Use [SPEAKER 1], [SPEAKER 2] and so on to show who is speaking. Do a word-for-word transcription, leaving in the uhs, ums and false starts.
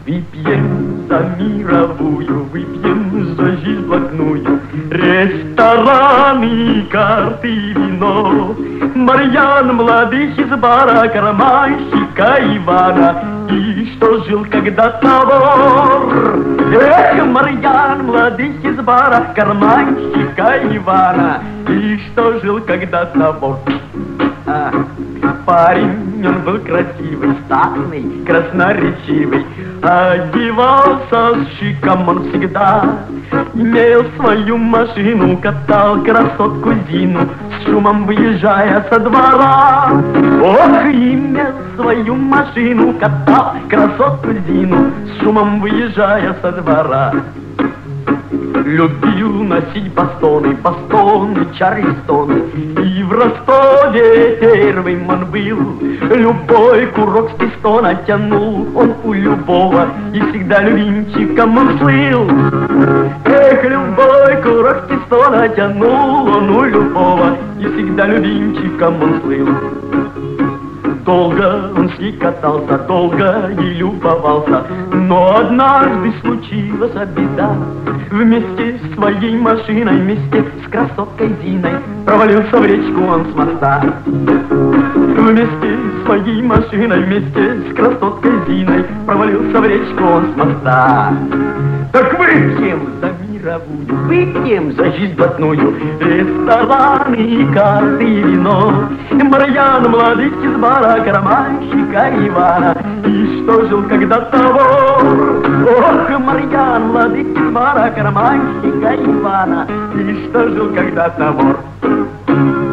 [SPEAKER 1] Выпьем за мировую, выпьем за жизнь блатную. Рестораны, карты, вино. Марьян молодых из бара, карманщика Ивана. И что жил когда-то вор. Эх, Марьян молодых из бара, карманщика Ивана. И что жил когда-то вор. А, парень, он был красивый, статный, красноречивый. Одевался с шиком он всегда. Имел свою машину, катал красотку Зину, с шумом выезжая со двора. Ох, имел свою машину, катал красотку Зину, с шумом выезжая со двора. Любил носить бастоны, бастоны, чарльстоны. И в Ростове первым он был. Любой курок с пистона тянул он у любого. И всегда любимчиком он слыл. Эх, любой курок с пистона тянул он у любого. И всегда любимчиком он слыл. Долго он с ней катался, долго и любовался. Но однажды случилась беда. Вместе с своей машиной, вместе с красоткой Зиной провалился в речку он с моста. Вместе с своей машиной, вместе с красоткой Зиной провалился в речку он с моста. Так выпьем за мировую, выпьем за жизнь блатную. Рестораны, карты и вино. Марьян молодых из бара, карманщика Ивана. И что жил когда-то вор. Ох, Марьян молодых из бара, карманщика Ивана. И что жил когда-то вор.